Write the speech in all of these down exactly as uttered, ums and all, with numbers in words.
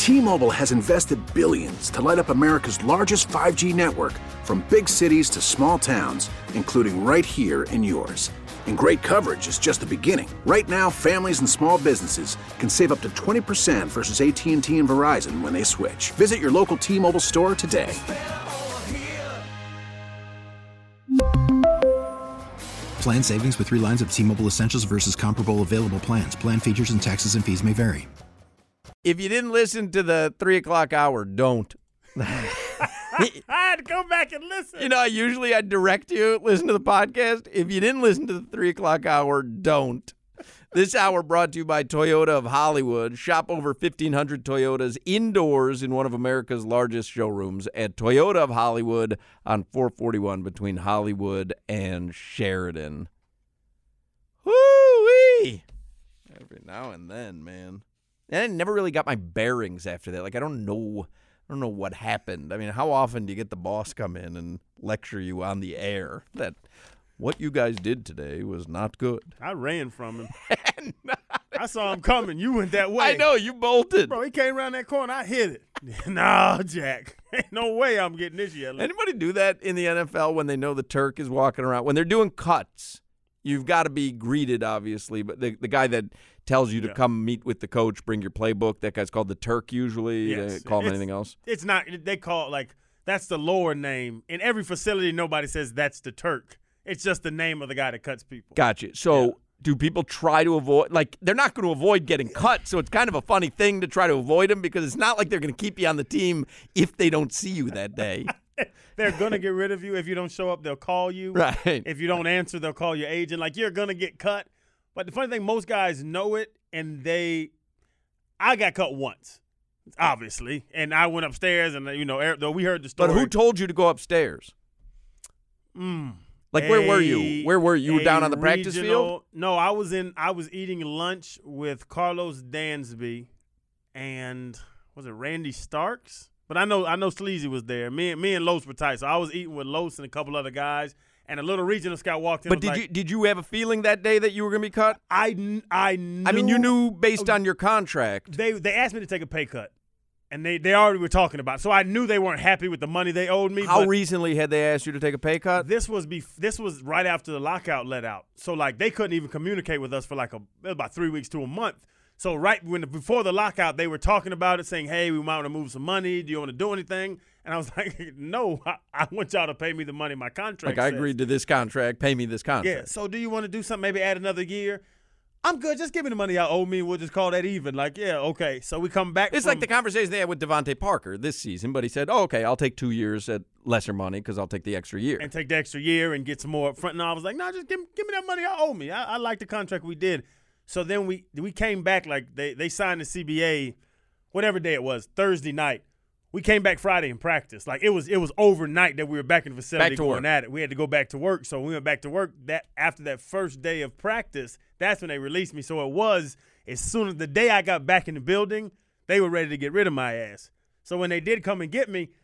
T-Mobile has invested billions to light up America's largest five G network, from big cities to small towns, including right here in yours. And great coverage is just the beginning. Right now, families and small businesses can save up to twenty percent versus A T and T and Verizon when they switch. Visit your local T-Mobile store today. Plan savings with three lines of T-Mobile Essentials versus comparable available plans. Plan features and taxes and fees may vary. If you didn't listen to the three o'clock hour, don't. I had to go back and listen. You know, usually I direct you, listen to the podcast. If you didn't listen to the three o'clock hour, don't. This hour brought to you by Toyota of Hollywood. Shop over fifteen hundred Toyotas indoors in one of America's largest showrooms at Toyota of Hollywood on four forty-one between Hollywood and Sheridan. Woo-wee! Every now and then, man. And I never really got my bearings after that. Like, I don't know... I don't know what happened. I mean, how often do you get the boss come in and lecture you on the air that what you guys did today was not good? I ran from him. I saw him coming. You went that way. I know. You bolted. Bro, he came around that corner. I hit it. No, Jack. Ain't no way I'm getting this yellow. Anybody do that in the N F L when they know the Turk is walking around? When they're doing cuts, you've got to be greeted, obviously, but the, the guy that tells you to yeah. come meet with the coach, bring your playbook. That guy's called the Turk usually. Yes. They call him it's, anything else? It's not. They call it like, that's the lower name. In every facility, nobody says that's the Turk. It's just the name of the guy that cuts people. Gotcha. So yeah. do people try to avoid, like, they're not going to avoid getting cut, so it's kind of a funny thing to try to avoid them because it's not like they're going to keep you on the team if they don't see you that day. They're going to get rid of you. If you don't show up, they'll call you. Right. If you don't answer, they'll call your agent. Like, you're going to get cut. But the funny thing, most guys know it, and they – I got cut once, obviously. And I went upstairs, and, you know, though we heard the story. But who told you to go upstairs? Mm, like, a, where were you? Where were you? You were down on the practice regional, field? No, I was in – I was eating lunch with Carlos Dansby and – was it Randy Starks? But I know I know Sleazy was there. Me and me and Los were tight, so I was eating with Los and a couple other guys. And a little regional scout walked in. But did like, you did you have a feeling that day that you were going to be cut? I, I knew. I mean, you knew based on your contract. They they asked me to take a pay cut, and they, they already were talking about it. So I knew they weren't happy with the money they owed me. How but recently had they asked you to take a pay cut? This was bef- This was right after the lockout let out. So like they couldn't even communicate with us for like a it was about three weeks to a month. So right when before the lockout, they were talking about it, saying, "Hey, we might want to move some money. Do you want to do anything?" And I was like, "No, I, I want y'all to pay me the money my contract." Like I says. agreed to this contract. Pay me this contract. Yeah. So do you want to do something? Maybe add another year. I'm good. Just give me the money y'all owe me. We'll just call that even. Like, yeah, okay. So we come back. It's from, like the conversation they had with Devontae Parker this season, but he said, "Oh, okay, I'll take two years at lesser money because I'll take the extra year and take the extra year and get some more up front." And I was like, "No, just give, give me that money y'all owe me. I, I like the contract we did." So then we we came back, like they, they signed the C B A, whatever day it was, Thursday night. We came back Friday in practice. Like it was it was overnight that we were back in the facility back to going work. at it. We had to go back to work. So we went back to work. That after that first day of practice, that's when they released me. So it was as soon as the day I got back in the building, they were ready to get rid of my ass. So when they did come and get me,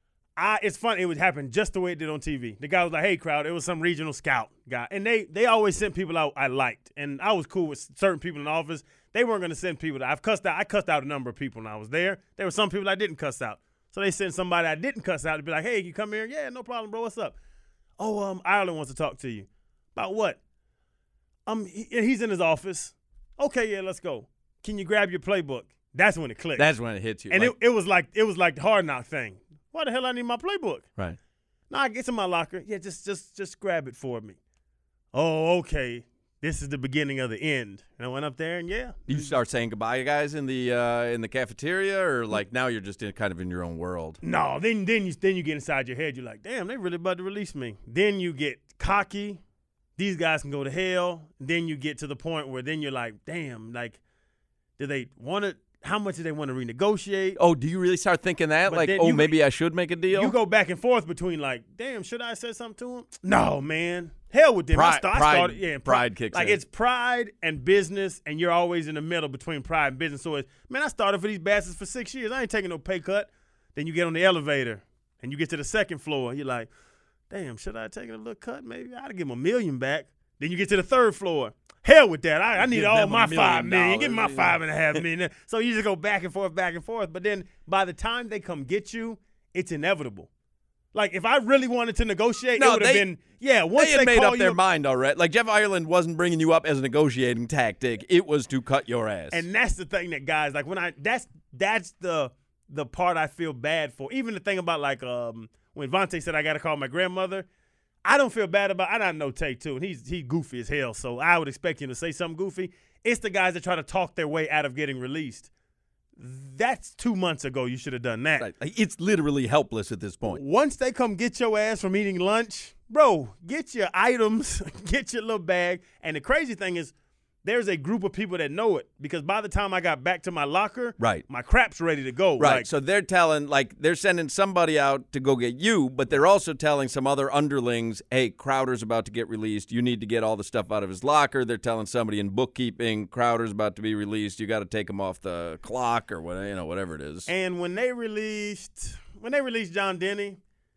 I, it's funny. It would happen just the way it did on T V. The guy was like, "Hey, crowd," it was some regional scout guy. And they they always sent people out I liked. And I was cool with certain people in the office. They weren't going to send people that I've cussed out. I cussed out a number of people when I was there. There were some people I didn't cuss out. So they sent somebody I didn't cuss out to be like, "Hey, you come here?" "Yeah, no problem, bro. What's up?" "Oh, um, Ireland wants to talk to you." "About what?" Um, he, he's in his office. "Okay, yeah, let's go. Can you grab your playbook?" That's when it clicked. That's when it hits you. And like, it, it was like it was like the hard knock thing. Why the hell I need my playbook? Right. "No, I get in my locker." "Yeah, just just just grab it for me." "Oh, okay. This is the beginning of the end." And I went up there, and yeah. You start saying goodbye to guys in the uh, in the cafeteria, or like now you're just in, kind of in your own world? No, then then you then you get inside your head. You're like, damn, they really about to release me. Then you get cocky. These guys can go to hell. Then you get to the point where then you're like, damn, like, do they want to? How much do they want to renegotiate? Oh, do you really start thinking that? But like, then oh, you- maybe I should make a deal? You go back and forth between like, damn, should I say something to him? No, man. Hell with them. I, Pride- start, I pride- started, yeah, and pride kicks Like in. it's pride and business, and you're always in the middle between pride and business. So it's, man, I started for these bastards for six years. I ain't taking no pay cut. Then you get on the elevator, and you get to the second floor. You're like, damn, should I have taken a little cut? Maybe I'd give them a million back. Then you get to the third floor. hell with that. I, I need Give all them a my million five million. Give me my dollars, five and a half million. So you just go back and forth, back and forth. But then by the time they come get you, it's inevitable. Like, if I really wanted to negotiate, No, it would have they- been, yeah, once They had they made call up their you, mind already. Like, Jeff Ireland wasn't bringing you up as a negotiating tactic. It was to cut your ass. and that's the thing that guys, like, when I, that's that's the the part I feel bad for. Even the thing about, like, um, when Vontae said I got to call my grandmother, I don't feel bad about, I don't know Take Two, and he's he goofy as hell, so I would expect him to say something goofy. It's the guys that try to talk their way out of getting released. That's two months ago. You should have done that. Right. Like, it's literally helpless at this point. Once they come get your ass from eating lunch, bro, get your items, get your little bag. And the crazy thing is, there's a group of people that know it because by the time I got back to my locker, Right. my crap's ready to go. Right. Like, So they're telling, like, they're sending somebody out to go get you, but they're also telling some other underlings, hey, Crowder's about to get released. You need to get all the stuff out of his locker. They're telling somebody in bookkeeping, Crowder's about to be released. You got to take him off the clock or whatever, you know, whatever it is. and when they released, when they released John Denny,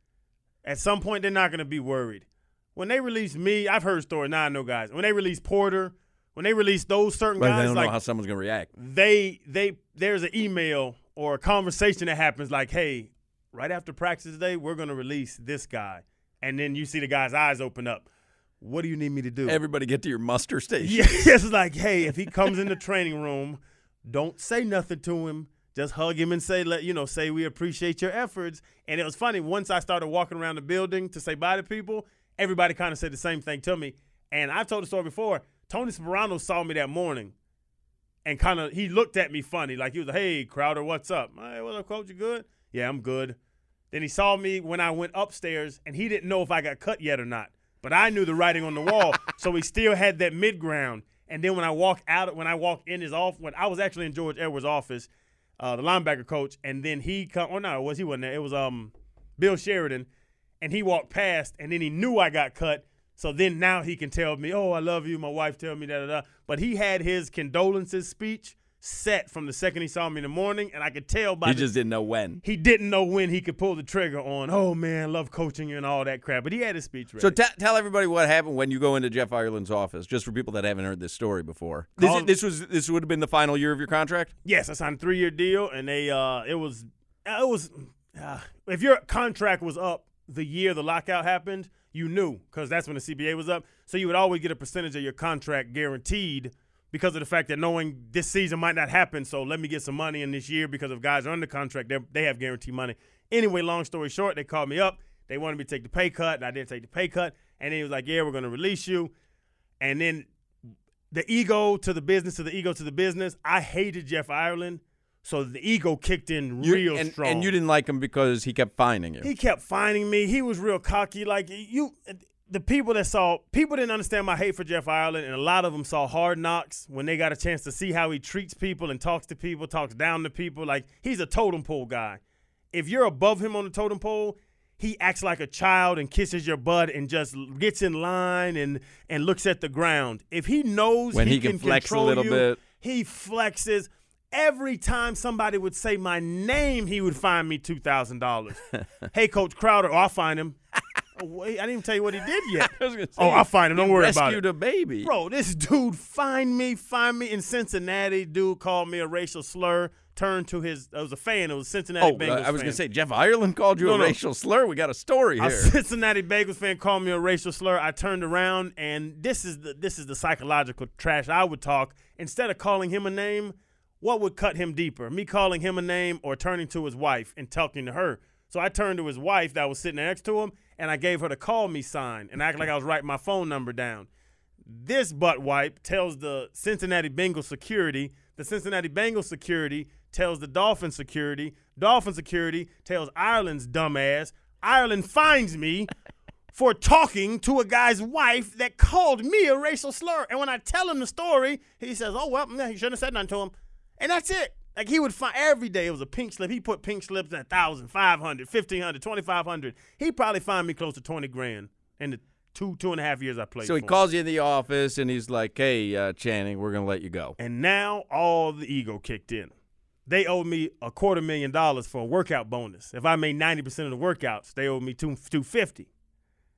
at some point they're not going to be worried. When they released me, I've heard stories. Now I know guys. When they released Porter, when they released those certain But guys, they don't like know how someone's going to react. they they there's an email or a conversation that happens like, hey, right after practice today, we're going to release this guy. And then you see the guy's eyes open up. What do you need me to do? Everybody get to your muster station. Yeah, it's like, hey, if he comes in the training room, don't say nothing to him. Just hug him and say, let you know, say we appreciate your efforts. And it was funny. Once I started walking around the building to say bye to people, everybody kind of said the same thing to me. And I've told the story before. Tony Sperano saw me that morning and kind of, he looked at me funny. Like he was like, hey, Crowder, what's up? Hey, what's up, coach? You good? Yeah, I'm good. Then he saw me when I went upstairs, and he didn't know if I got cut yet or not. But I knew the writing on the wall, so he still had that mid-ground. And then when I walked out, when I walked in his office, when I was actually in George Edwards' office, uh, the linebacker coach, and then he come, or no, it was he wasn't there. It was um Bill Sheridan, and he walked past, and then he knew I got cut. So then now he can tell me, oh, I love you. My wife tell me da da da. But he had his condolences speech set from the second he saw me in the morning, and I could tell by He the, just didn't know when. he didn't know when he could pull the trigger on, oh, man, love coaching you and all that crap. But he had his speech ready. So t- tell everybody what happened when you go into Jeff Ireland's office, just for people that haven't heard this story before. This, Call- this was this would have been the final year of your contract? Yes, I signed a three-year deal, and they uh, it was it was uh, if your contract was up the year the lockout happened, you knew because that's when the C B A was up. So you would always get a percentage of your contract guaranteed because of the fact that knowing this season might not happen. So let me get some money in this year because if guys are under contract, they they have guaranteed money. Anyway, long story short, they called me up. They wanted me to take the pay cut, and I didn't take the pay cut. And he was like, yeah, we're going to release you. And then the ego to the business, to the ego to the business. I hated Jeff Ireland, so the ego kicked in You- real and, strong. and you didn't like him because he kept fining you. He kept finding me. He was real cocky. Like you, the people that saw, people didn't understand my hate for Jeff Ireland, and a lot of them saw Hard Knocks when they got a chance to see how he treats people and talks to people, talks down to people. Like he's a totem pole guy. If you're above him on the totem pole, he acts like a child and kisses your butt and just gets in line and and looks at the ground. If he knows When he, he can flex a control little you, bit. he flexes. Every time somebody would say my name, he would fine me two thousand dollars. Hey, Coach Crowder, oh, I'll find him. Oh, wait, I didn't even tell you what he did yet. I was gonna say, Oh, I'll find him. Don't you worry about rescued it. a baby. Bro, this dude find me, find me. In Cincinnati, dude called me a racial slur, turned to his, it was a fan, it was a Cincinnati Oh, Bengals uh, I was fan. going to say, Jeff Ireland called you No, a no. racial slur. We got a story A here. Cincinnati Bengals fan called me a racial slur. I turned around, and this is the this is the psychological trash I would talk. Instead of calling him a name, what would cut him deeper? Me calling him a name or turning to his wife and talking to her? So I turned to his wife that was sitting next to him, and I gave her the call me sign and act like I was writing my phone number down. This butt wipe tells the Cincinnati Bengals security. The Cincinnati Bengals security tells the Dolphin security. Dolphin security tells Ireland's dumbass. Ireland finds me for talking to a guy's wife that called me a racial slur. And when I tell him the story, he says, oh, well, he shouldn't have said nothing to him. And that's it. Like, he would find every day it was a pink slip. He put pink slips at one thousand, five hundred, fifteen hundred, twenty-five hundred. He probably fined me close to twenty grand in the two, two and a half years I played So he for him. calls you in the office, and he's like, hey, uh, Channing, we're going to let you go. And now all the ego kicked in. They owed me a quarter million dollars for a workout bonus. If I made ninety percent of the workouts, they owed me two two fifty.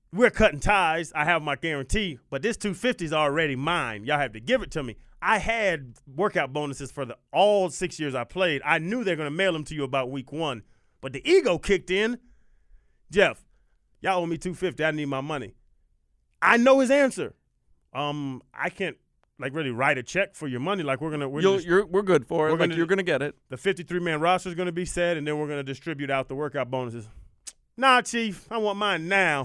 we're cutting ties. I have my guarantee, but this two fifty is already mine. Y'all have to give it to me. I had workout bonuses for the all six years I played. I knew they're going to mail them to you about week one, but the ego kicked in. Jeff, y'all owe me two fifty. I need my money. I know his answer. Um, I can't like really write a check for your money. Like we're gonna, we're, You'll, just, you're, we're good for it. we're Like gonna- you're gonna get it. the fifty-three man roster is going to be set, and then we're going to distribute out the workout bonuses. Nah, Chief, I want mine now.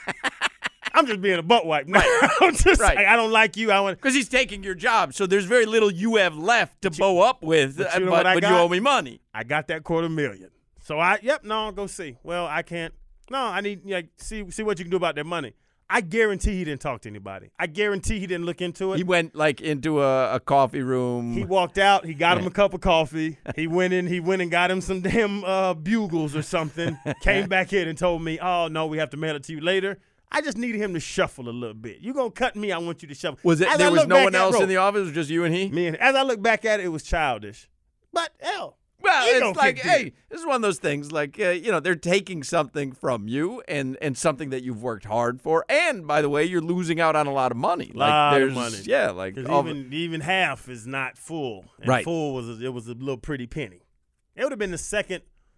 I'm just being a butt wipe now. I'm just Right. like, I don't like you. I want. Because he's taking your job, so there's very little you have left to bow up with. but But, you know what I but you got? owe me money. I got that quarter million. So I, yep, no, go see. Well, I can't. No, I need like see see what you can do about that money. I guarantee he didn't talk to anybody. I guarantee he didn't look into it. He went like into a, a coffee room. He walked out. He got him a cup of coffee. He went in. He went and got him some damn uh, bugles or something. Came back in and told me, "Oh no, we have to mail it to you later." I just needed him to shuffle a little bit. You gonna cut me? I want you to shuffle. was it? As There I was look no back one at- else bro, in the office. It was just you and he. Me and as I look back at it, it was childish. But hell, Well, ego it's like, kicked in. hey, this is one of those things. Like, uh, you know, they're taking something from you, and and something that you've worked hard for. And by the way, you're losing out on a lot of money. Like, Lot of there's, money. Yeah, like Because all- even even half is not full. And Right. full was a, it was a little pretty penny. It would have been the second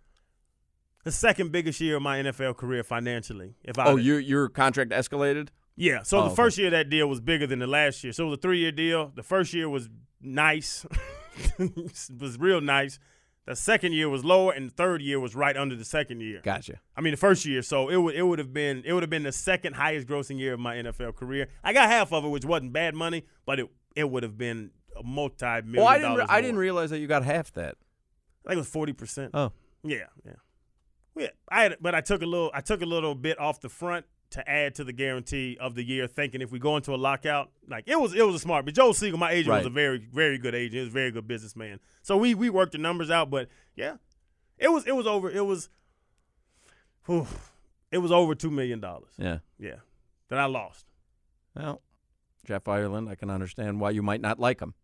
the second biggest year of my N F L career financially. If I oh, your your contract escalated. yeah. So Oh, the okay. first year of that deal was bigger than the last year. So it was a three year deal. The first year was nice, it was real nice. The second year was lower, and the third year was right under the second year. Gotcha. I mean, the first year, so it would it would have been it would have been the second highest grossing year of my N F L career. I got half of it, which wasn't bad money, but it it would have been a multi million Well, I didn't. dollars. Re- I more. didn't realize that you got half that. I think it was forty percent. Oh, Yeah, yeah, yeah. I had, but I took a little I took a little bit off the front to add to the guarantee of the year, thinking if we go into a lockout, like it was it was a smart. But Joe Siegel, my agent, was Right. a very very good agent. He was a very good businessman. So we we worked the numbers out, but yeah. It was it was over. It was, whew, it was over two million dollars. yeah. Yeah, that I lost. Well, Jeff Ireland, I can understand why you might not like him.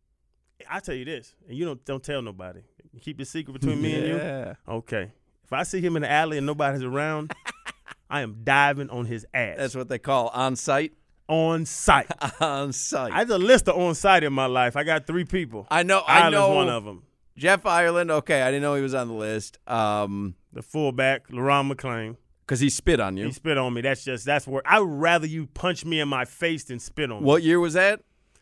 I tell you this, and you don't don't tell nobody. Keep it secret between me and you. Yeah. Okay. If I see him in the alley and nobody's around, I am diving on his ass. That's what they call on site. on site. On site. I had a list of on site in my life. I got three people. I know. I Island's know. one of them. Jeff Ireland. Okay, I didn't know he was on the list. Um, The fullback, LaRon McClain. because he spit on you. He spit on me. That's just that's where I would rather you punch me in my face than spit on me. What year was that?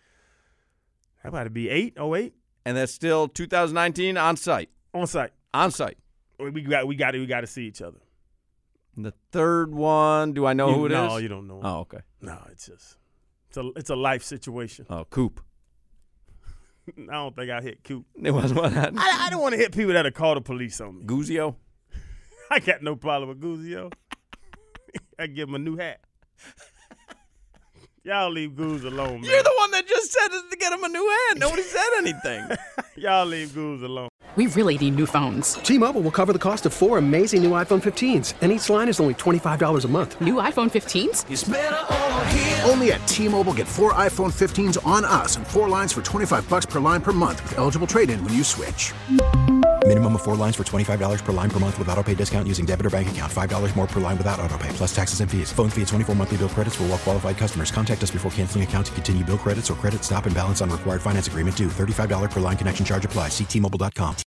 How about it be eight? Oh eight? And that's still two thousand nineteen on site. On site. On site. We got we got to we got to see each other. And the third one, do I know You- who it is? no, you don't know. Oh, okay. No, it's just it's a it's a life situation. Oh, Coop. I don't think I hit Coop. It was one on I, I don't want to hit people that'll call the police on me. Guzio. I got no problem with Guzio. I give him a new hat. Y'all leave Goose alone, man. You're the one that just said it to get him a new hand. Nobody said anything. Y'all leave Goose alone. We really need new phones. T-Mobile will cover the cost of four amazing new iPhone fifteens, and each line is only twenty-five dollars a month. New iPhone fifteens? Only at T-Mobile, get four iPhone fifteens on us and four lines for twenty-five bucks per line per month with eligible trade-in when you switch. Minimum of four lines for twenty-five dollars per line per month with autopay discount using debit or bank account. five dollars more per line without autopay, plus taxes and fees. Phone fee at twenty-four monthly bill credits for well-qualified customers. Contact us before canceling account to continue bill credits or credit stop and balance on required finance agreement due. thirty-five dollars per line connection charge applies. See T Mobile dot com.